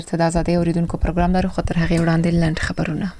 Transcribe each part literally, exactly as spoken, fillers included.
د ازادي اوریدونکو پروګرام لرو خطر هغه وړاندې لند خبرونه.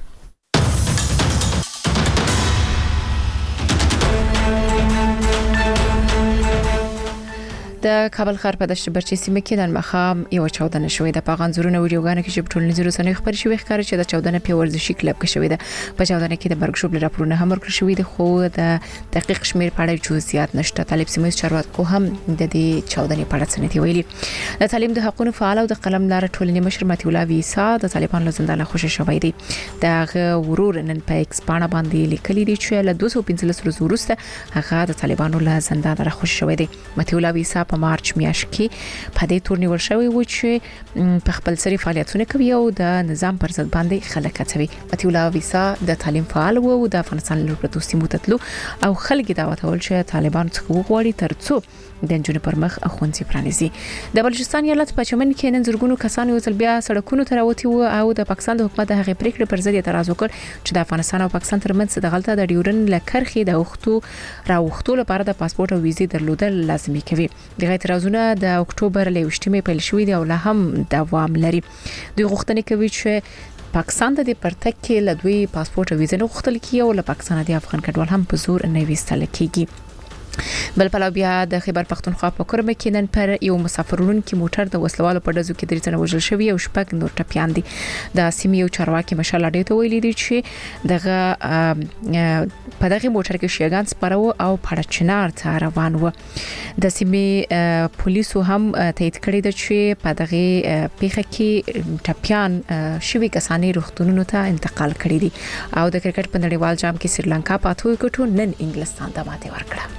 د کابل ښار په دشت برچي سیمه کې نن مخام یو چاودنه شوې ده. په غنځورونو ویډیوګانو کې چې په ټولنیزو رسنیو خبرې شوې ښکاري چې د چاودنه په ورزشي کلب کې شوې ده. په چاودنه کې د مرګ شوبل راپورونه هم ورکړل شوې دي خو د دقیق شمیر په اړه جزئیات نشته. طالب سیمه چارواکو هم د دې چاودنې په اړه څه نه ویلي. د تعلیم د حقوقو فعال او د قلم لار ټولنې مشر متي الله ویسا د طالبانو له زندان خوشی شوی دی. د ورور نن په ایکس باندې باندې لیکلي دي چې له دوه سوه پنځلس ورځې وروسته هغه د طالبانو له زندان را خوشی شوی دی. متي الله ویسا په مارچ میاشت کې په دې تور نیول شوی و چې په خپل سری فعالیتونه کوي او د نظام پر ضد باندې خلک هڅوي. متي الله ویسا د تعلیم فعال و او د افغانستان له پروتو سیمو تتلو او خلک دعوت ول چې طالبان څخه وغواړي ترڅو د انجونې پر مخ اخونسي پرانیزي. د بلوچستان ایالت په چمن کې نن زرګونو کسان یو ځل بیا سړکونو ته راوتی و او د پاکستان د حکومت د هغې پریکړې پر ضد اعتراض وکړ چې د افغانستان او پاکستان ترمنځ د غلطه د ډیورن لکرخي د وختو راوختو لپاره د پاسپورت او ویزې درلودل لازمي کوي. د اعتراضونه د اکتوبر له وشتمې پیل شوې دي او لا هم دوام لري. دوی غوښتنه کوي چې پاکستان د پرتګ کې له دوی پاسپورت او ویزې غوښتل کیږي او له پاکستان د افغان کډوال هم په زور نه ویستل کیږي. بل پلاو بیا د خیبر پختونخوا په کرمه کې نن پر یو مسافرون کې موټر د وسلوالو په ډزو کې درې تنه وژل شوی او شپږ نور ټپيان دي. د سیمې یو چارواکي مشال اډې ته ویلي دي چې دغه په دغه موټر کې شیګان سپارو او پړچنار ته روان و. د سیمې پولیسو هم تایید کړی دی چې په دغه پیښه کې ټپيان شوی کسانې روغتونونو ته انتقال کړي دي او د کرکټ په نړیوال جام کې سریلانکا په اتو وکټو نن انګلستان ته ماته ورکړه.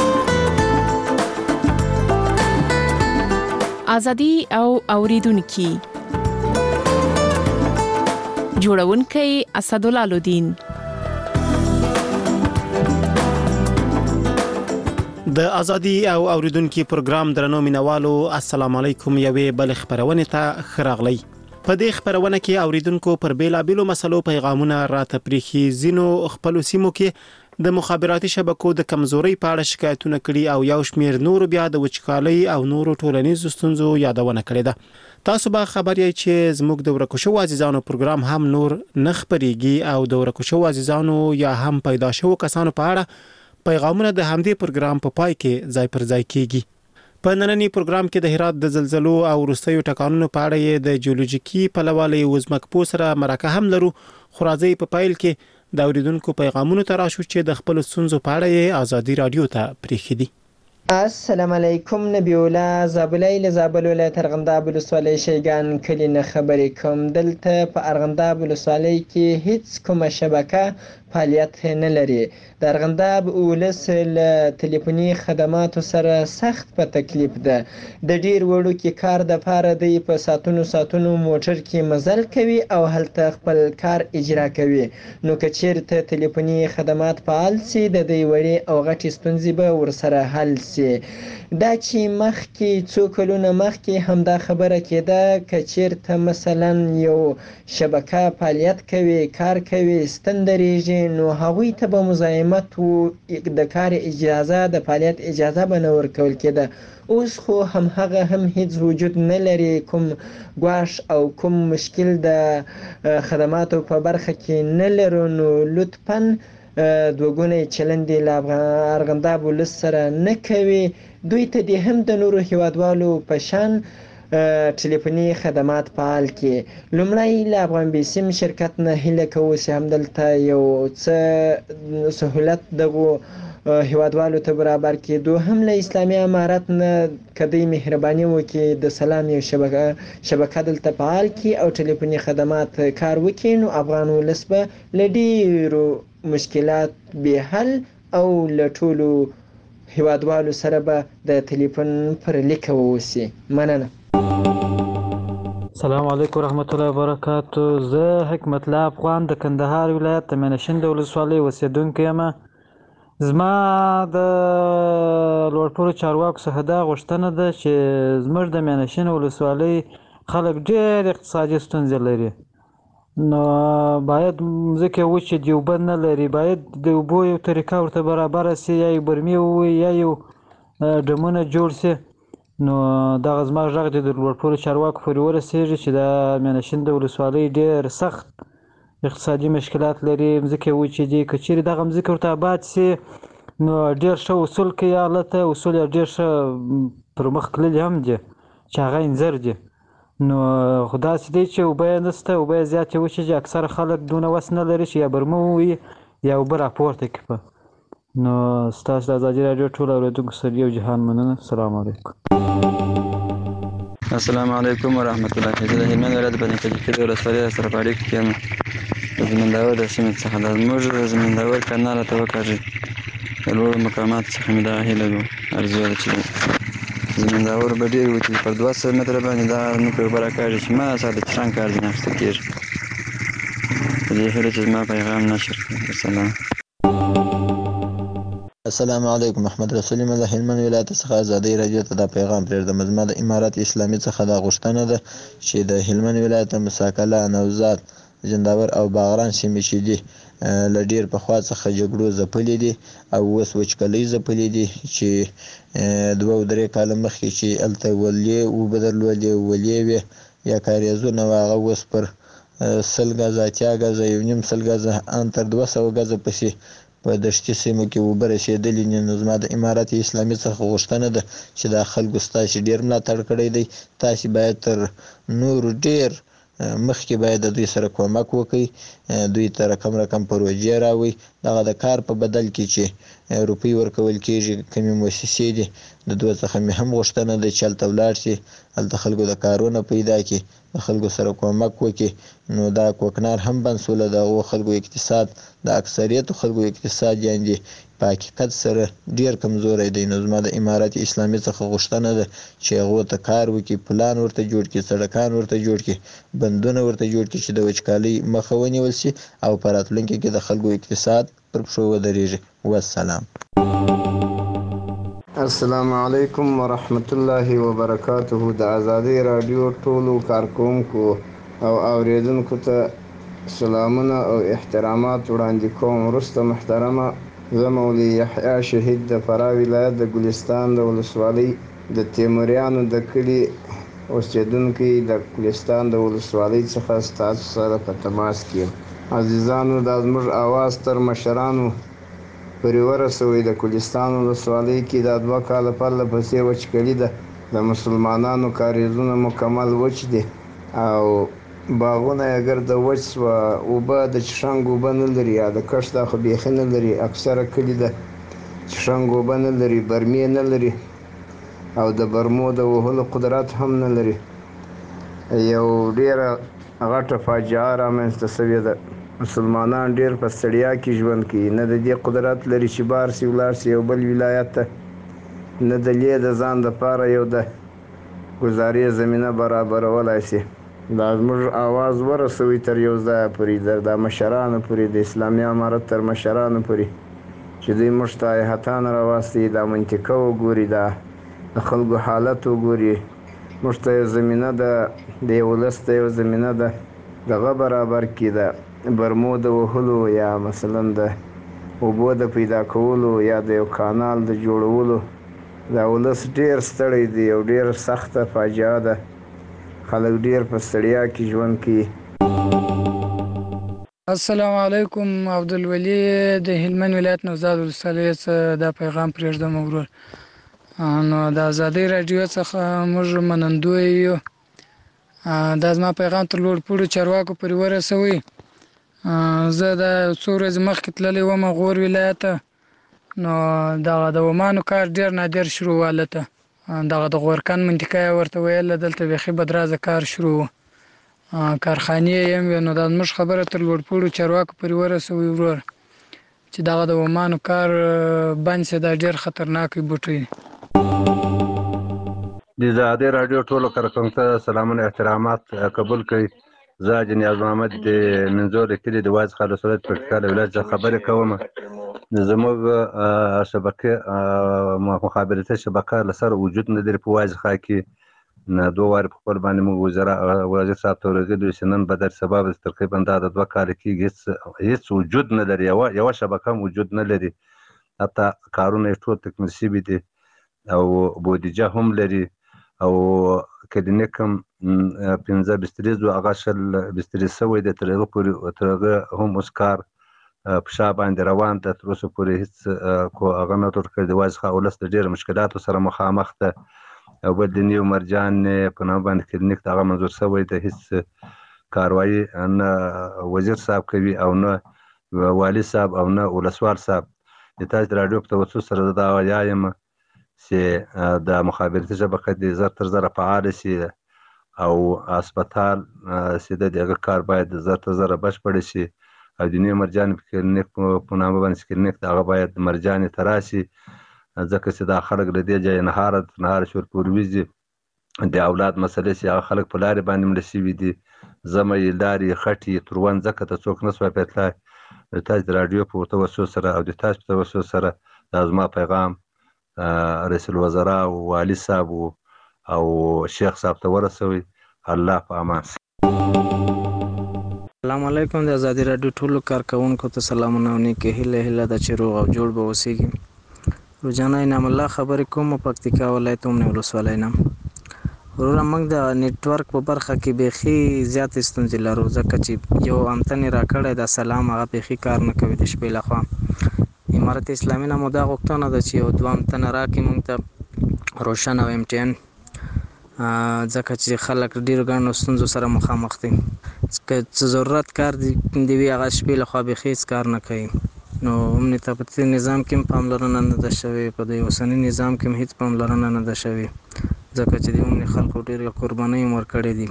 ازادي او اوریدونکو جوړونکي اسدالله لودین. د ازادي او اوریدونکو پروګرام درنو مینوالو السلام علیکم. یوې بل خبرونه ته خراغلی. په دې خبرونه کې اوریدونکو پر بیلابیلو مسلو پیغامونه را تپریخي. زینو خپل سیمو کې د مخابراتي شبکو د کمزوري په اړه شکایتونه کړي او یو شمیر نور بیا د وچکالۍ او نورو ټولنیزو ستونزو یادونه کړې ده. تاسو به خبر یې چې زموږ د ورکوشو عزیزانو پروګرام هم نور نه خبريږي او د ورکوشو عزیزانو یا هم پیدا شوو کسانو په اړه پیغامونه د همدې پروګرام په پای کې ځای پر ځای کیږي. په نننی پروګرام کې د هرات د زلزلو او وروستیو ټکانونو په اړه د جیولوژیکي پلوالي وزمکپو سره مرکه هم لرو. خو راځي په پایل کې د اوریدونکو پیغامونو ته راشو چې د خپل ستونزو په اړه ازادي رادیو ته پریښي دي. السلام علیکم. نبی الله زابلای له زابل ولایت ارغنداب ولسوالۍ شیګان کلی نه خبرې کوم. دلته په ارغنداب ولسوالۍ کې هیڅ کومه شبکه فعالیت نه لري. د ارغنداب ولس له ټلیفوني خدماتو سره سخت په تکلیف ده. د ډیر وړو کې کار د پاره دی په ساتونو ساتونو موټر کې مزل کوي او هلته خپل کار اجرا کوي. نو که چیرته ټلیفوني خدمات فعال سي د دې وړي او غټي ستونزې به ورسره حل سي. دا چې مخکې څو کلونه مخکې هم دا خبره کېده که چیرته مثلا یو شبکه فعالیت کوي کار کوي ستن درېږي نو هغوی ته به مزاحمت و د کار اجازه د فعالیت اجازه به نه ورکول کېده. اوس خو هم هغه هم هیڅ وجود نه لري. کوم ګواښ او کوم مشکل د خدماتو په برخه کې نه لرو. نو لطفاً دوګونی چلندې له ارغنداب ولس سره نه کوي. دوی ته دې هم د نورو هیوادوالو په شان ټلیفوني خدمات فعال کړي. لومړی له افغان بیسیم شرکت نه هیله کوو چې همدلته یو څه سهولت دغو هیوادوالو ته برابر کړي. دوهم له اسلامي امارت نه که دوی مهرباني وکړي د سلام یو شبکه شبکه دلته فعال کړي او ټلیفوني خدمات کار وکړي نو افغان ولس به له ډېرو مشکلات به حل او له ټولو هیوادوالو سره به د ټلیفون پر لیک ووسی. مننه. السلام علیکم ورحمت الله وبرکاتو. زه حکمت الله افغان د کندهار ولایت د مینشند ولسوالۍ اوسیدونکی یم. زما د لوړپوړو چارواکو څخه دا غوښتنه ده چې زموږ د مینشند ولسوالۍ خلک ډېر اقتصادي ستونزې لري. نو باید ځکه وچې دیوبند نه لري باید د اوبو یو طریقه ورته برابره سي یا یو برمې ووي یا یو ډمونه جوړ سي نو دغه زما غږ دې د لوړپوړو چارواکو پورې ورسېږي چې د میانشین د ولسوالۍ ډېر سخت اقتصادي مشکلات لري، مځکې وچې دي. که چیرې دغه مځکې ورته آباد سي نو ډېر ښه اصول کوي هغه ته، اصول یې ډېر ښه پر مخ تللي هم دي چې هغه انځر دي. نو خو داسې دی چې اوبه یې نشته، اوبه یې زیاتې وچې دي. اکثره خلک دونه وس نه لري چې یا برمه ووهي یا اوبه راپورته کړي په. نو ستاسو د ازادي راډیو ټولو اورېدونکو سره یو جهان مننه. السلام علیکم. السلام علیکم ورحمت الله. زه د هلمند ولایت بني کجکي د ولسوالۍ سره په اړیکه کې یم. د زمینداور د سیمې څخه د زموږ د زمینداور کانال راته وکاږي. د لوړو مقاماتو څخه مې دا هیله ده ارزو ده چې زمینداور به ډېر وي چې پر دوه سوه متره باندې دا نوکه اوبه راکاږي چې ما سره د چشان کار ځینې اخیستل کېږي. په دې هیله چې زما پیغام نشر کړي. السلام السلام علیکم. محمد رسول یم د هلمند ولایت څخه ازادي راډیو ته دا پیغام پرېږدم. زما د امارت اسلامي څخه دا غوښتنه ده چې د هلمند ولایت مساکله، نوزاد، زنداور او باغران سیمې چې دي له ډېر پخوا څخه جګړو ځپلې دي او اوس وچکالۍ ځپلې دي، چې دوه او درې کاله مخکې چې هلته ولې اوبه درلودې، ولې وې یا کاریزونه وه، هغه اوس پر سل ګزه، اتیا ګزه، یو نیم سل ګزه، ان تر دوه سوه ګزه پسې په دشتي سیمو کې اوبه رسېدلي دي. نو زما د امارت اسلامي څخه غوښتنه ده چې دا خلکو ستاسې ډېر ملاتړ کړی دی، تاسې باید تر نورو ډېر مخکې باید د دوی سره کومک وکړئ، دوی ته رقم رقم پروژې راوړئ. دغه د کار په بدل کې چې روپۍ ورکول کېږي کومې مؤسسې دي، د دوی څخه مې هم غوښتنه ده چې هلته ولاړ شي، هلته خلکو د کارونه پیدا کړي، د خلکو سره کومک وکړي. نو دا کوکنار هم بند سوله، د هغو خلکو اقتصاد، د اکثریتو خلکو اقتصاد یعنې په حقیقت سره ډېر کمزوری دی. نو زما د امارت اسلامي څخه غوښتنه ده چې هغو ته کار وکړي، پلان ورته جوړ کړي، سړکان ورته جوړ کړي، بندونه ورته جوړ کړي چې د وچکالۍ مخه ونیول شي او په راتلونکي کې د خلکو اقتصاد پر پښو ودرېږي. والسلام. السلام علیکم ورحمت الله وبرکاته. د ازادي راډیو ټولو کارکوونکو او اوریدونکو ته سلامونه او احترامات وړاندې کوم. وروسته محترمه، زه مولوي یحیی شهید د فراه ولایت د ګلستان د ولسوالۍ د تیموریانو د کلي اوسېدونکی د ګلستان د ولسوالۍ څخه ستاسو سره په تماس کې یم. عزیزانو، دا زموږ اواز تر مشرانو پورې ورسوئ. د ګلستان ولسوالۍ کې دا دوه کاله پرله پسې وچکالي ده. د مسلمانانو کاریزونه مکمل وچ دي او باغونه یې ګرده وچ سوه. اوبه د چشنګ اوبه نه لري، یا د کښت دا خو بیخي نه لري. اکثره کلي د چشنګ اوبه نه لري، برمې نه لري او د برمو د وهلو قدرت هم نه لري. یو ډېره غټه فاجعه رامنځته سوې ده. مسلمانان ډېر په ستړیا کې ژوند کوي، نه د دې قدرت لري چې بار سي ولاړ سي یو بل ولایت ته، نه د لې د ځان دپاره یو د ګزارې زمینه برابرولی سي. دا زموږ آواز ورسوي تر یو ځایه پورې، د مشرانو پورې، د اسلامي امارت تر مشرانو پورې، چې دوی موږ ته هیحتان راواستوي، دا منطقه وګوري، دا د خلکو حالت وګوري. موږ ته یو زمینه ده، د یو ولس ته یو زمینه ده دغه برابر کړي، د برمو د وهلو یا مثلا د اوبو د پیدا کولو یا د یو کانال د جوړولو. دا ولس ډېر ستړی دی، یو ډېر سخته فاجعه ده. خلک ډېر په ستړیا کې ژوند کوي. السلام علیکم. عبدالولي د هلمند ولایت نوزاد ولسوالۍ څخه دا پیغام پرېږدم ورور. نو د ازادۍ راډیو څخه موږ منندوی یو. دا زما پیغام تر لوړپوړو چارواکو پورې ورسوئ. زه د څو ورځې مخکې تللی وم غور ولایت ته. نو دغه د ومانو کار ډېر نادر شروع و هلته. دغه د غورکن منطقه یې ورته ویله، دلته بیخي بدرازه کار شروع و، کارخانې یې هم وې. نو دا زموږ خبره تر لوړپوړو چارواکو پورې ورسوئ ورور چې دغه د ومانو کار بند سي. دا ډېر خطرناک بوټی دی. د ازادۍ راډیو ټولو کارکوونکو ته سلامونه احترامات قبول کړئ. زه حاجي نیاز محمد د منظور د کلي د واز خالص ولایت پکتیکا له ولایت څخه خبرې کوم. زموږ شبکې مخابراتي شبکه له سره وجود نه لري په واز ښار کې. دوه وارې په خپل باندې موږ وزیر صاحب ته ورغلي چې نن به در سبا به تقریبا دا د دوه کاله کېږي هېڅ وجود نه لري، یوه شبکه هم وجود نه لري. حتی کارونه یې ټول تکمیل شوي دي او بودیجه هم لري او کلینیک هم پنځه بستریز و هغه شل بستریز شوی دی تر هغه پورې تر هغه هم اوس کار په شا باندې روان ده تر اوسه پورې هېڅ کو هغه نه ټول کړی دی وایي څخه ولس د ډېرو مشکلاتو سره مخامخ ده او بل د نیو مرجان په نامه باندې کلینیک د هغه منظور شوی دی هېڅ کاروایي نه وزیر صاحب کوي او نه والي صاحب او نه ولسوال صاحب د تاسو د راډیو په توسط سره زه دا وایم چې د مخابراتي شبکه دې زر تر زره فعاله شي او هسپتال چې د هغه کار باید زر تر زره بشپړ شي او د نیو مرجان کلینیک په نامه باندې کلینیک د هغه باید مرجانې ته راشي ځکه چې دا خلک له دې ځایه نهاره نهاره شور پورې وځي د اولاد مسلې چې هغه خلک په لارې باندې مړه شوي دي زمه یې لارې خټې تروند ځکه ته څوک نه سوای پیتلی د تاسو د راډیو په توسط سره او د تاسو په توسط سره دا زما پیغام رئیس الوزرا او والي صاحب او شیخ صاحب ته ورسوي الله په امان السلام علیکم د آزادی راډیو ټولو کارکونکو ته سلامونه او نیکې هیله هیله ده چې روغ او جوړ به اوسیږي روزانه انعام الله خبرې کوم پکتیکا ولایت اومنه ولسوالۍ نه وروره موږ د نیټورک په برخه کې بیخي زیات ستونزې لرو ځکه چې یو انتن راکړی د سلام هغه بیخي کار نه کوي د شپې لخوا امارت اسلامي نه مو دا غوښتنه ده چې یو دوه انتن راکړي موږ ته روشن او ایم ټي ان ځکه چې خلک ډېرو ګڼو ستونزو سره مخامخ دي که څه ضرورت کار دی وي هغه شپې لخوا بیخي هېڅ کار نه کوي نو امنیت په نظام کې هم پاملرنه نه ده شوې په دې اوسني نظام کې هم هېڅ پاملرنه نه ده شوې ځکه چې د عمومي خلکو ډېرې قربانۍ هم ورکړې دي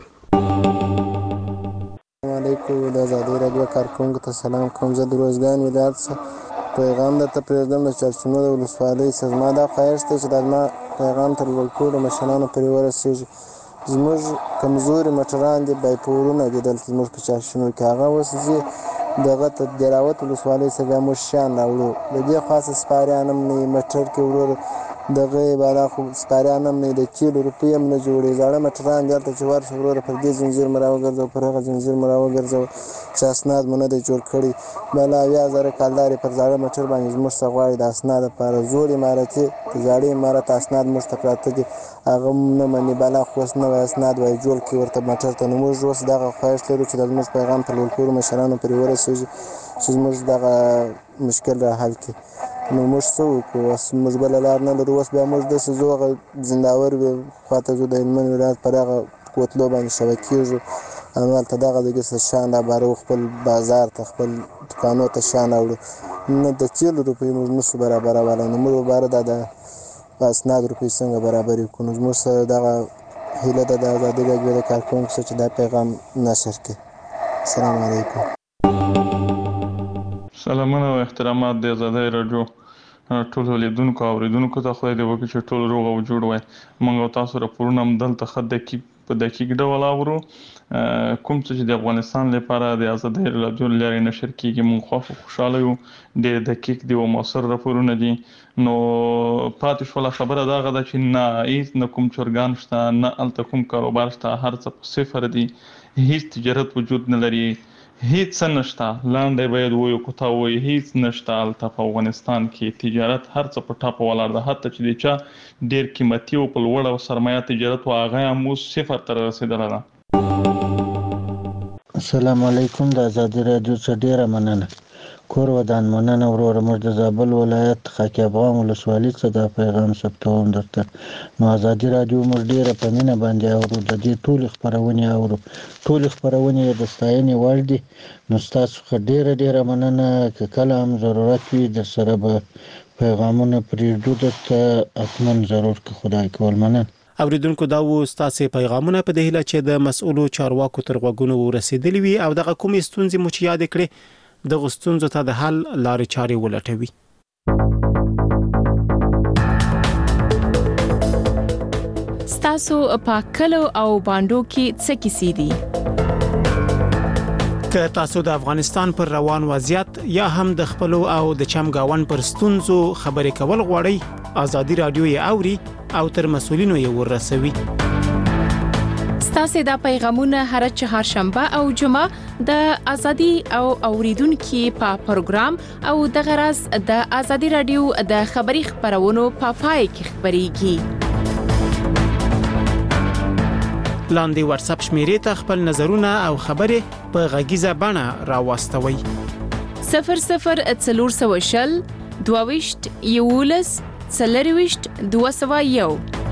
السلام علیکم د آزادۍ راډیو کارکوونکو ته سلام کوم زه د روزګان ولایت څخه پیغام درته پرېږدم د چارچونو د ولسوالۍ څخه زما دا خواهش دی چې دا زما پیغام تر ټولو مشرانو پورې ورسېږي زموږ کمزوري مټران دي بایپورونه دي دلته زموږ په چارچونو کې هغه اوس ځي دغه ته دراوت ولسوالۍ څخه بیا موږ شیان راوړو د دې خاصه سپاریان هم نه مټر کې وړو دغه بالا خو سپاریان هم نه د کیلو روپۍ هم نه جوړي زاړه مټران دي هلته چې ورشه وروره پر دې زنځیر مو راوګرځوه پر هغه زنځیر مو راوګرځوه چې اسناد مو نه دی جوړ کړی بله اویا زره کالدار پر زاړه مټر باندې زموږ څخه غواړي د اسناد لپاره زوړ امارتي د زاړه امارت اسناد موږ ته پراته دي هغه نه مني بلا خو اوس نوی اسناد وایي جوړ کړي ورته مټر ته نو موږ اوس دغه خواهش لرو چې د زموږ پیغام په ټولو مشرانو پورې ورسېږي چې زموږ دغه مشکل را حل کړي نو موږ څه وکړو اوس موږ بله لار نه لرو اوس بیا موږ داسې ځو هغه زنداور خواته ځو د هلمند ولایت پر هغه کوتلو باندې شوه کېږو همالته دغه دګې شیان رابارو خپل بازار ته خپل دوکانو ته شیان راوړو نه د تیلو روپۍ موږ نشو برابرولی نو موږ باره دا د اسناد روپۍ څنګه برابرې کړو نو زموږ سره دغه هیله ده د ازادي راډیو د کارکوونکو سره چې دا پیغام نشر کړي السلام علیکم سلامونه او احترامات د آزادۍ راډیو ټولو لیدونکو او اوریدونکو ته خدای دې وکړي چې ټول روغ او جوړ وای موږ او تاسو راپورونه هم دلته ښه دقیق په دقیق ډول اورو کوم څه چې د افغانستان لپاره د آزادۍ راډیو له لارې نشر کیږي موږ خوښ خوشحاله یو ډېر دقیق دي او موثر راپورونه دي نو پاتې شوله خبره دغه ده چې نه هېڅ نه کوم چرګان شته نه هلته کوم کاروبار شته هر څه په صفر دي هېڅ تجارت وجود نه لري هیڅ څه نشته لاندې باید وایو که تا وایي هیڅ نشته هلته په افغانستان کې تجارت هر څه په ټاپه ولاړ ده حتی چې د چا ډېر قیمتي او په لوړه سرمایه تجارت و هغه هم اوس صفر ته رسېدلی ده السلام علیکم د آزادي راډیو څخه ډېره مننه کور ودان مننه وروره موږ د زابل ولایت خاک افغان ولسوالۍ څخه دا پیغام ثبتوم درته نو آزادي راډیو موږ ډېره په مینه باندې اورو د دې ټولې خپرونې اورو ټولې خپرونې د ستاینې وړ دي نو ستاسو څخه ډېره ډېره مننه که کله هم ضرورت وي در سره به پیغامونه پرېږدو درته حتما ضرور که خدای کول مننه اوریدونکو دا و ستاسو پیغامونه په دې هیله چې د مسؤلو چارواکو تر غوږونو ورسېدلي وي او دغه کومې ستونزې مو چې یاد کړې دغه ستونزو ته د حل لارې چارې ولټوي ستاسو په کلو او باندو کې څه کیسې دي که تاسو د افغانستان پر روان وضعیت یا هم د خپلو او د چمګاون پر ستونزو خبرې کول غواړئ آزادي راډیو یې اوري او تر مسؤلینو یې ورسوي ستاسو د پیغامونه هر چهارشنبه او جمعه د ازادي او اوریدونکو په پروګرام او د غرض د ازادي رادیو د خبري خبرونو په پای کې خبريږي لاندې واتس اپ شمیرې ته خپل نظرونه او خبرې په غږیزه بڼه راوستوي. صفر صفر څلور سوه شل دوه ویشت یولس څلور ویشت دوه سوه یو.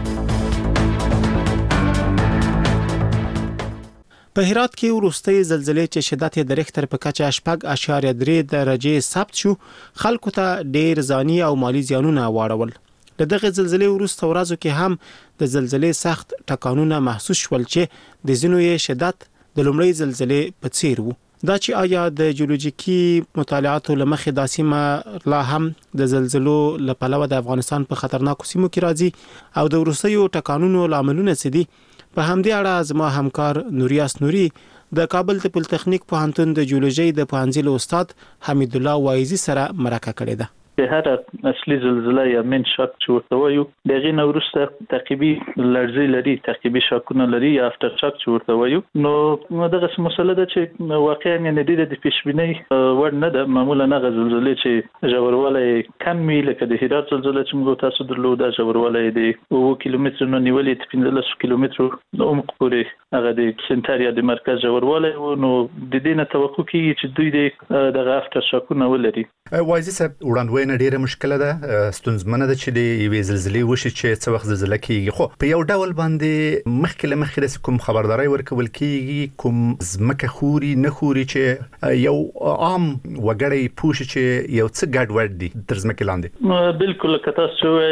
په هرات کې وروستۍ زلزلې چې شدت یې د ریختر په کچه شپږ اعشاریه درې درجې ثبت شو، خلکو ته ډېر ځاني او مالی زیانونه واړول. د دغه زلزلې وروسته ورځو کې هم د زلزلې سخت ټکانونه محسوس شول چې د ځینو یې شدت د لومړۍ زلزلې په څیر وو. دا چې آیا د جیولوژیکي مطالعاتو لمخې دا سیمه لا هم د زلزلو له پلوه د افغانستان په خطرناکو سیمو کې راځي او د وروستیو ټکانونو لاملونه څه دي، په همدې اړه زما همکار نوریاس نوري د کابل د پولیټیکنیک پوهنتون د جیولوژي د پوهنځي استاد حمید الله وایزي سره مرکه کړې ده. د هر اصلي زلزله یا من شاک چې ورته وایو دغه نه وروسته تعقیبي لړزې لري، تعقیبي شاکونه لري یا افټر شاک چې ورته وایو. نو دغه مسله ده چې واقعا یعنی د پیشبینۍ وړ نه ده. معمولا هغه زلزلې چې ژوروالی کم وي لکه د هرات زلزله چې موږ تاسو درلود، دا ژوروالی د اوه کیلومترو نه نیولې تر پنځلس کیلومترو د عمق پورې هغه د سنټر یا د مرکز ژوروالی و. نو د دې نه توقع کیږي چې دوی د دغه افټر شاکونه ولري. وایزي صاحب وړاندوینه ډیره مشکله ده، ستونزمنه ده چې د یوې زلزلې وشي چې څه وخت زلزله کیږي، خو په یو ډول باندې مخکې له مخکې د کوم خبرداري ورکول کیږي، کوم ځمکه خوري نه خوري چې یو عام وګړی پوښي چې یو څه ګډ وډ دي تر ځمکې لاندې. بالکل کته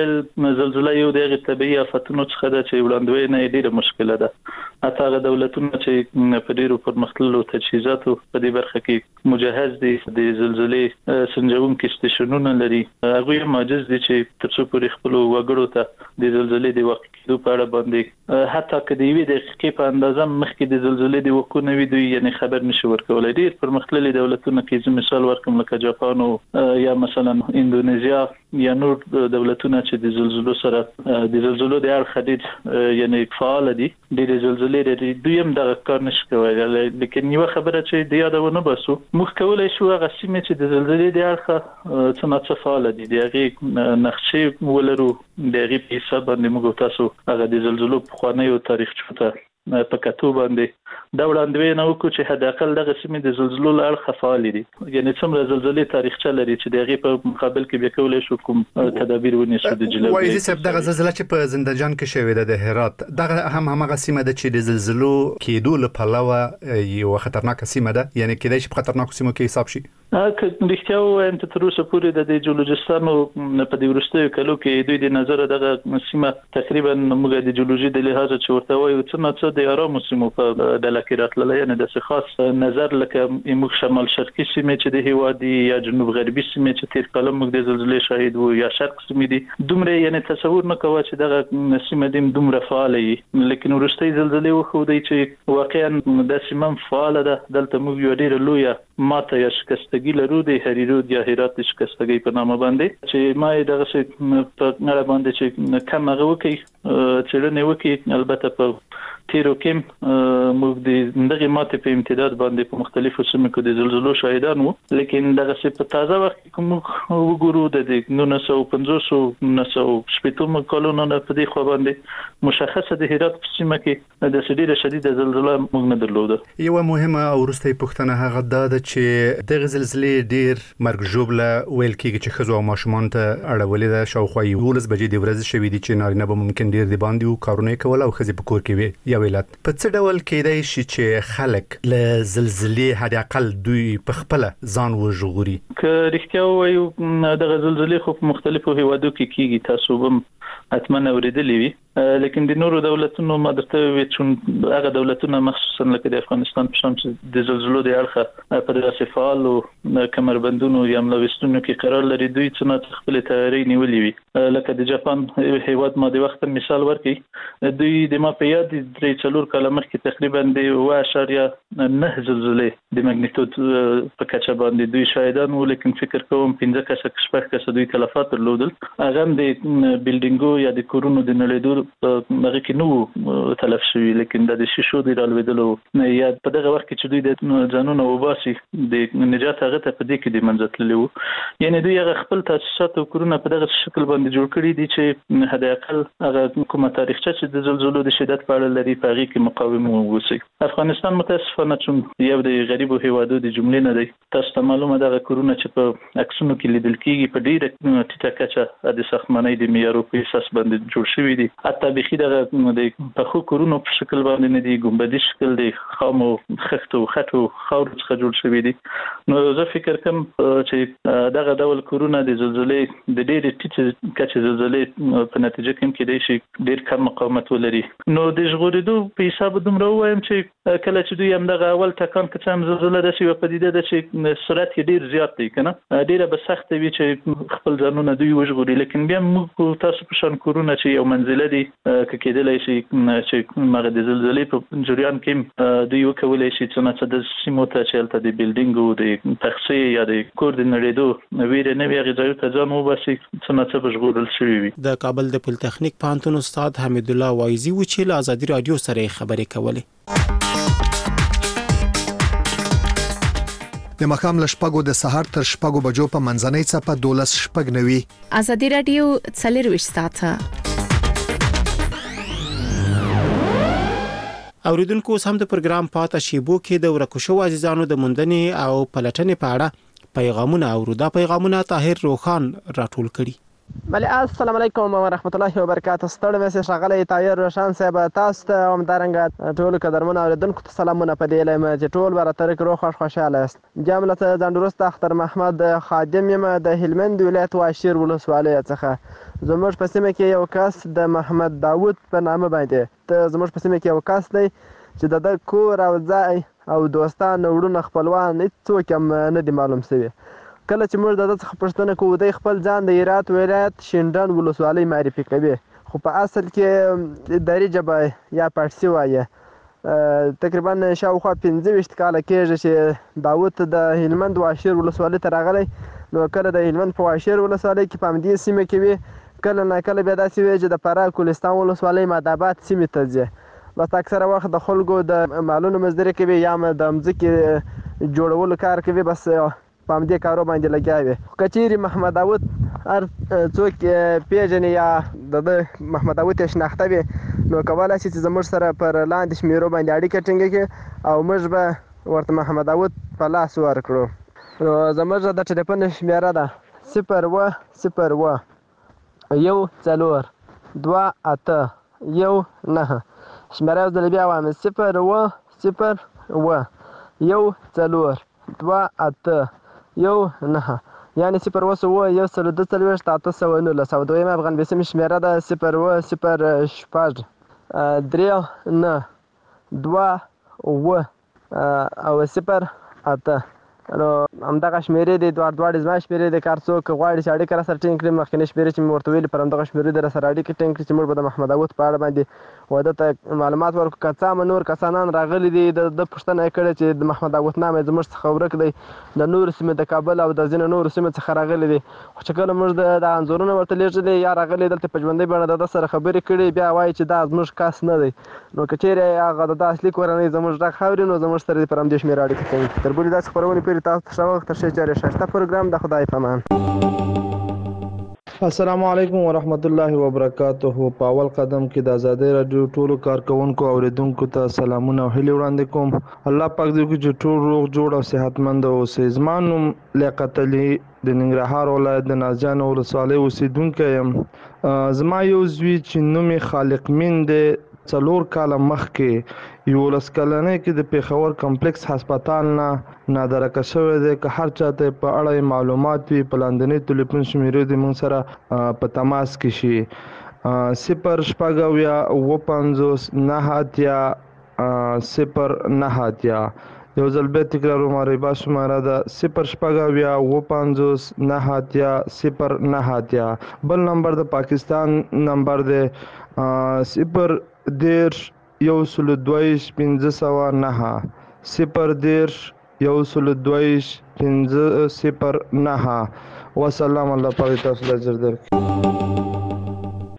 چې زلزله یو دغه طبيعي آفتونو څخه ده چې وړاندوینه ډیره مشکله ده. حتی هغه دولتونه چې په ډیرو پرمختللو تجهیزاتو په دې برخه کې مجهز دي، د زلزلې سنجونکي سټیشنونه لري، هغه یې معجز دي چې تر څو پورې خپل وګړو ته د زلزلې د واقع کېدو په اړه باندې حتی کدی وی د دقیقې په اندازه مخکې د زلزلې د وقوع نه وي دوی یعنی خبر نشي ورکولای. ډیر پرمختللي دولتونه کې چې مثال ورکوم لکه جاپان او یا مثلا اندونیزیا یا نور دولتونه چې د زلزلو سره د زلزلو د اړخ دي یعنی فعال دي، د زلزلې لري دوی هم دغه کار نشي کولای. لیکن یو خبره چې د یادونه باسو موږ کولای شو هغه سیمه چې د زلزلې د اړخ څنګه فعال دي دغه نقشې ولرو، دغه په حساب باندې موږ تاسو هغه د زلزلو په خوانیو تاریخ چوته په کتو باندې دا وړاندوینه وکړو چې حد اقل دغه سیمې د زلزلو لړ فعال دي، یعنی څومره زلزلې تاریخچه لري چې دغه په مقابل کې به کولای شو کوم تدابیر ونیسو د جلوه. وایي چې دغه زلزلہ چې په زندجان کې شوې ده د هرات دغه هم هغه سیمه ده چې د زلزلو کېدو لپاره یو خطرناک سیمه ده، یعنی کېدای شي په خطرناکو سیمو کې حساب شي. اګه رښتیا وایم ته تر اوسه پورې د جیولوژیستانو په دې ورستیو کلو کې دوی د نظر دغه سیمه تقریبا موږ د جیولوژي د لحاظ چې ورته وایو څه د آرام سیمو په ډله کې راتللی، یعنی د خاص نظر لکه موږ شمال شرقي سیمه چې د هیواد دي یا جنوب غربي سیمه چې تیر کله موږ د زلزلې شاهد وو یا شرق سیمه دي دومره یعنی تصور نه کوي چې دغه سیمه دیم دومره فعال وي. لیکن ورستي زلزلې وخو دی چې واقعا د سیمه فعال ده. دلته موږ یو ډیر لوی ماته یا شکستګي لرو د هریرود یا هرات شکستګي په نامه باندې چې ما دغه څه په نړۍ باندې چې کم هغه وکي چې نه وکي. البته په تیرو کې موږ د دغه ماته په امتداد باندې په مختلفو سیمو کې د زلزلو شاهدان وو، لیکن دغه څه په تازه وخت کې کوم وګورو د نولس سوه پنځوس نولس سوه شپږم کلونو نه په دې خو باندې مشخصه د هرات په سیمه کې د شدید شدید زلزلہ موږ نه درلوده. یو مهمه او وروستۍ پوښتنه هغه ده چې دغه زلزلې ډیر مرګ ژوبله ویل کېږي چې ښځو او ماشومان ته اړولې ده. شاوخوا یولس بجې د ورځې شوې دي چې نارینه به ممکن ډیر دی باندې او کارونه کول او ښځې په کور کې وي یا ولادت. په څه ډول کېدای شي چې خلک له زلزلې حد اقل دوی په خپل ځان وژغوري؟ که رښتیا وایو دغه زلزلې خو په مختلفو هیوادو کې کېږي، تاسو هم حتما اوریدلې وي، لیکن د نورو دولتونو ما درته وی چې هغه دولتونه مخصوصا لکه د افغانستان په شان چې د زلزلو د اړخه په داسې فعال او کمربندونو یا ملوثونو کې قرار لري، دوی څنګه خپل تیاری نیولې وي. لکه د جاپان هیواد ما د وخت مثال ورکړي، دوی د ما په یاد درې څلور کاله مخکې تقریبا د اوه اعشاریه نه زلزلې د ماګنیټود په کچه باندې دوی شاهدان وو، لیکن فکر کوم پنځه کسه شپږ کسه دوی تلفات درلودل. هغه د بلډینګ بلډینګو یا د کورونو د نړیدو هغه کې نو تلف شوی، لیکن د شیشو د رالوېدلو یا په دغه وخت چې دوی د ځانونه وباسي د نجات هغه ته په دې کې د منځتللی وو. یعنې دوی هغه خپل تاسیسات او کورونه په دغه شکل باندې جوړ کړي دي چې حد اقل هغه کومه تاریخچه چې د زلزلو د شدت په اړه لري په هغې کې مقاوم واوسي. افغانستان متاسفانه چون یو د غریبو هیوادو د جملې نه دی، تاسو ته معلومه دغه کورونه چې په عکسونو کې لیدل کېږي په ډېره ټیټه کچه د ساختمانۍ د معیارو په اساس باندې جوړ شوي دي. حتی بیخي دغه د پخو کورونو په شکل باندې نه دي، ګنبدي شکل دی، خامو خښتو خټو خاورو څخه جوړ شوي دي. نو زه فکر کوم چې دغه ډول کورونه د زلزلې د ډېرې ټیټې کچې زلزلې په نتیجه کې کېدای شي ډېر کم مقاومت ولري. نو د ژغورېدو په حساب دومره ووایم چې کله چې دوی همدغه اول ټکان که څه هم زلزله داسې یوه پدیده ده چې سرعت یې ډېر زیات دی که نه، ډېره به سخته وي چې خپل ځانونه دوی وژغوري. لیکن بیا موږ تاسو په شان کورونه چې یو منزله دي که کېدلی شي چې هغه د زلزلې په جریان کې دوی وکولی شي څه نه څه د سیمو ته چې هلته د بلډینګو د تخصې یا د کور د نړېدو ویرې نه وي هغې ځایو ته ځان وباسي څه نه څه به ژغورل شوي وي. د کابل د پولتخنیک پوهنتون استاد حمیدالله وایزي و چې له ازادي راډیو سره خبرې کولې. د مخام له شپږو د سهار تر شپږو بجو په منځنۍ څپه دولس شپږ نوي. ازادي راډیو څلرویشت ساعته. اوریدونکو اوس هم د پروګرام پاتې شیبو کې د ورکو شوو عزیزانو د موندنې او پلټنې په اړه پیغامونه اورو. دا پیغامونه طاهر روخان راټول کړي. بله السلام علیکم ورحمت الله وبرکاته. ستړی مې ښاغلی طاهر روشان صاحب، تاسو ته همدارنګه ټولو قدرمنو اوریدونکو ته سلامونه په دې لایم چې ټول به راته روغ خوښ خوشحاله یاست. بیا هم له ځان وروسته اختر محمد خادم یم د هلمند ولایت واشیر ولسوالۍ څخه. زموږ په سیمه کې یو کس د محمد داود په نامه باندې ته زموږ په سیمه کې یو کس دی چې د ده کور او ځای او دوستان وروڼه خپلوان هېڅوک هم نه دي معلوم شوي. کله چې موږ د ده څخه پوښتنه کوو دی خپل ځان د هرات ولایت شینډنډ ولسوالۍ معرفي کوي، خو په اصل کې دري ژبه یا پارسي وایي. تقریبا شاوخوا پنځه ویشت کاله کېږي چې داود د هلمند واشیر ولسوالۍ ته راغلی. نو کله د هلمند په واشیر ولسوالۍ کې په همدې سیمه کې وي، کله نه کله بیا داسې وي چې د فراه کولستان ولسوالۍ مادآباد سیمې ته ځي. بس اکثره وخت د خلکو د مالونو مزدوري کوي یا د مځکې جوړولو کار کوي، بس په همدې کارو باندې لګیا وي. که چیرې محمد داود هر څوک پیژني یا د ده محمد داود یې شناخته وي نو کولی شي چې زموږ سره پر لاندې شمېرو باندې اړیکه ټینګه کړي او موږ به ورته محمد داود په لاس ورکړو. نو زموږ د ټلیفون شمېره ده صفر اوه صفر اوه یو څلور دوه اته یو نهه. شمېره یو ځل بیا وایم صفر اوه صفر اوه یو څلور دوه اته یو نهه، یعنې صفر اوه اوه یو سل دوه څلوېښت اته سوه نولس. او دویمه افغان بیسیم شمېره ده صفر اوه صفر شپږ درې نه دوه اوه او صفر اته. نو همدغه شمېرې دي، دواړه دواړې زما شمېرې دي. که هر څوک غواړي چې اړیکه راسره ټینګ کړي مخکینۍ شمېرې چې مې ورته ویلي پر همدغه شمېرې دې راسره اړیکه ټینګ کړي چې موږ به د محمد داود په اړه باندې و ده ته معلومات ورکړو. که څه هم نور کسانان راغلي دي د ده پوښتنه یې کړې چې د محمد داود نام یې زموږ څخه ورک دی، د نورو سیمې د کابل او د ځینو نورو سیمو څخه راغلي دي. خو چې کله موږ د انځورونه ورته لیږلي یا راغلي دلته په ژوندۍ بڼه د ده سره خبرې کړي بیا وایي چې دا زموږ کس نه دی. نو که چیرې هغه د ده اصلي کورنۍ زموږ غږ اوري نو زموږ سره دې پر همدې شمېره اړیکه ټینګ کړي. تر بلې داسې خپرونې پورې تاسو ته ښه وخت. تر ښې چارې ښایسته پروګرام د خدای په امان. السلام علیکم ورحمت الله وبرکاته. په اول قدم کې د ازادۍ راډیو ټولو کارکونکو اوریدونکو ته سلامونه او هیلې وړاندې کوم. الله پاک دې وکړي چې ټول روغ جوړ او صحتمند اوسئ. زما نوم لیاقت علي د ننګرهار ولایت د نازجان ولسوالۍ اوسیدونکی یم. زما یو زوی چې نوم یې خالق مین دی څلور کاله مخکې یولس کلنۍ کې د پېښور کمپلکس هسپتال نه نادرکه شوی دی. که هر چاته په اړه معلومات وي په لاندنۍ ټلیفون شمېرې دې موږ سره په تماس کې شي. صفر شپږ اویا اوه پنځوس نهه اتیا صفر نهه اتیا. یو ځل بیا تکراروم. ربا شماره ده صفر شپږ اویا اوه پنځوس نهه اتیا صفر نهه اتیا. بل نمبر د پاکستان نمبر دی صفر دېرش یو سلو دوهویشت پنځه سوه نهه صفر دېرش یو سلو دوهویشت پنځه صفر نهه. وسلام. الله پاک تاسو ته اجر درکړي.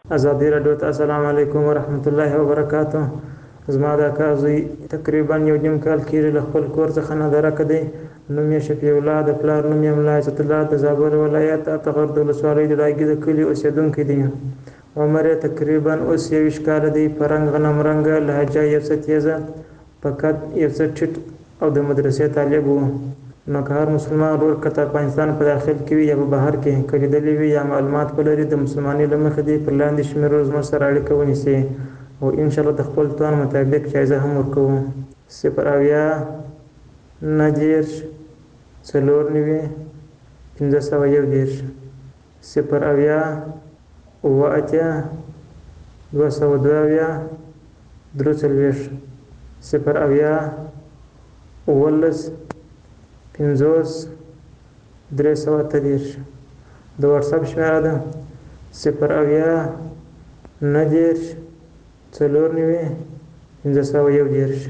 ازادي رادیو ته السلام علیکم ورحمت الله وبرکاتہ. زما د کازوی تقریبا یو نیم کال کېږي له خپل کور څخه نه درکه دی. نوم یې شفیع الله د پلار نوم یې ملا عزت الله د زابل ولایت اطغر د ولسوالۍ د لاګي د کلي اوسېدونکی دی. عمر یې تقریبا اوس یویشت کاله دی. په رنګ غنم رنګه لهجه یو څه تیزه په قد یو څه ټیټ او د مدرسې طالب و. نو که هر مسلمان ورور که د افغانستان په داخل کې وي یا په بهر کې که لیدلی وي یا معلومات ولري د مسلمانۍ له مخې دې پر لاندې شمېرو زموږ سره اړیکه ونیسي او انشاءالله د خپل توان مطابق جایزه هم ورکوو. صفر اویا نهه دېرش څلور نوي پنځه سوه یو دېرش صفر اویا اووه اتیا دوه سوه دوه اویا درې څلوېښت صفر اویا اوولس پنځوس درې سوه اته دېرش. د واتساپ شمېره ده صفر اویا نهه دېرش څلور نوي پنځه سوه یو دېرش.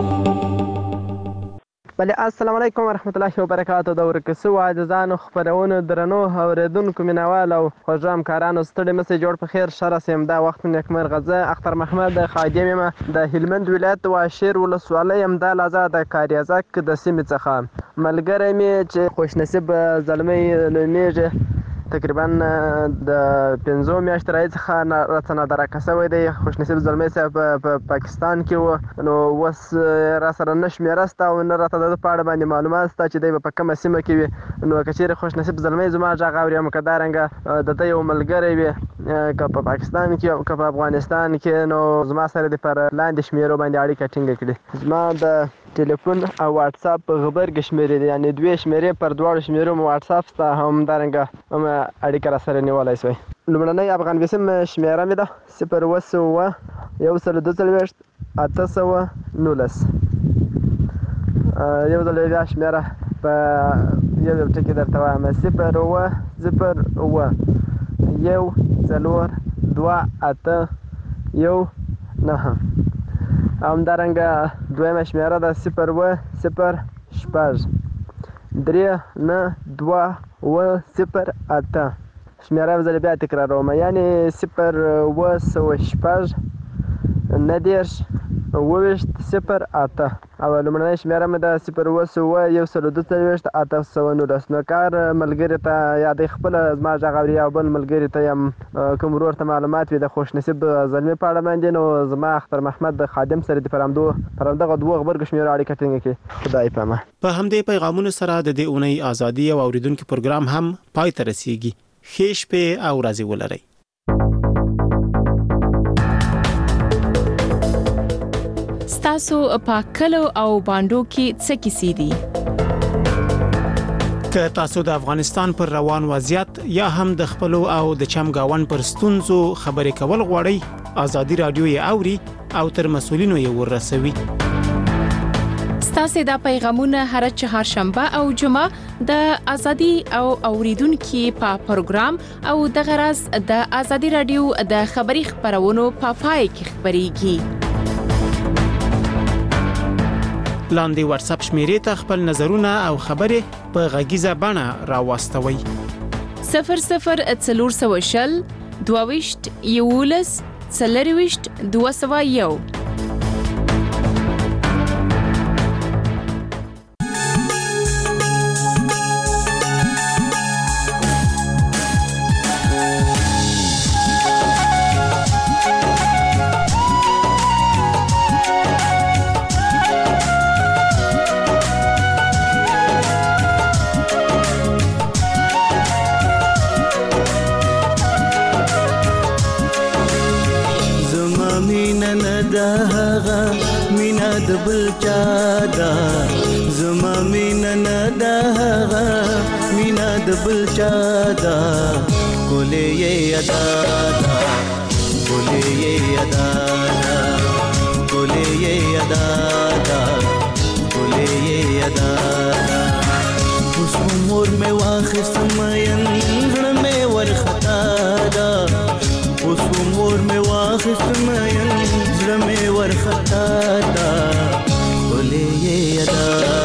بله السلام علیکم ورحمت الله وبرکاتو. د ورکسو عاجزانو خپرونو درنو اورېدونکو مینوال او خوږو همکارانو ستړي مسئ جوړ په خیر ښه راسئ. دا وخت نیکمرغه. زه اختر محمد خادم یم د هلمند ولایت واشیر ولسوالۍ همدا لحظه د کاریزک د سیمې څخه. ملګری مې چې خوشنصیب زلمی نومیږي تقریبا د پنځو میاشتو راهیسې ښه راته نادرکه شوی دی. خوشنصیب زلمی صاحب په پاکستان کې و نو اوس راسره نه شمېره شته او نه راته د ده په اړه باندې معلومات شته چې دی به په کومه سیمه کې وي. نو که چېرې خوشنصیب زلمی زما غږ اوري هم که دارنګه د ده یو ملګری وي که په پاکستان کې او که په افغانستان کې نو زما سره دې پر لاندې شمېرو باندې اړیکه ټینګه کړي. زما د ټلیفون او واتساپ غبرګې شمېرې دي یعنې دوې شمېرې پر دواړو شمېرو مو واتساپ شته همدارنګه هم اړیکه راسره نیولی شوی. لومړنۍ افغان وسیم شمېره مې ده صفر اووه سوه یو سل دوه څلوېښت اته سوه نولس. یو ځل بیا شمېره په یو یو ټکي درته وایم صفر اووه صفر اووه یو څلور دوه اته یو نهه. همدارنګه دویمه شمېره ده صفر اووه صفر شپږ درې نه دوه اووه صفر اته. شمېره یو ځل بیا تکراروم یعنې صفر اووه سوه شپږ نهه دېرش اووه ویشت صفر اته او لومړنۍ شمېره مې ده صفر اووه سوه یو سل دوه څلوېښت اته سوه نولس. نو که هر ملګري ته یا دی خپله زما غږ اوري او بل ملګري ته یم کوم ورور ته معلومات وي د خوشنصیب زلمي په اړه باندې نو زما اختر محمد د خادم سره دې پر همدو پر همدغه دوو غبرګو شمېرو اړیکه ټینګه کړي. خدای په امان. په همدې پیغامونو سره د دې اونۍ ازادي او اوریدونکو پروګرام هم پای ته رسیږي. ښې شپې او ورځې ولرئ. ستاسو په کلو او باندو کې څه کیسې دي؟ که تاسو د افغانستان پر روان وضعیت یا هم د خپلو او د چمګاون پر ستونزو خبرې کول غواړئ ازادي رادیو یې اوري او تر مسؤلینو یې ورسوي. ستاسو دا پیغامونه هر چهارشنبه او جمعه د ازادي او اوریدونکو په پروګرام او د غرض د ازادي رادیو د خبري خبرونو په پای کې خبريږي. لاندې واتساپ شمېرې ته خپل نظرونه او خبرې په غږیزه بڼه راوستوئ. صفر صفر څلور سوه شل دوه ویشت یولس څلور ویشت دوه سوه یو. بل چادا زما مینا ندا مینا د بل چادا کولې یې ادا دا کولې یې ادا دا کولې یې ادا دا کولې یې ادا دا اوس عمر مې واخست مېن مې ورختا دا اوس عمر مې واخست مېن مې ورختا دا کولې یې ادا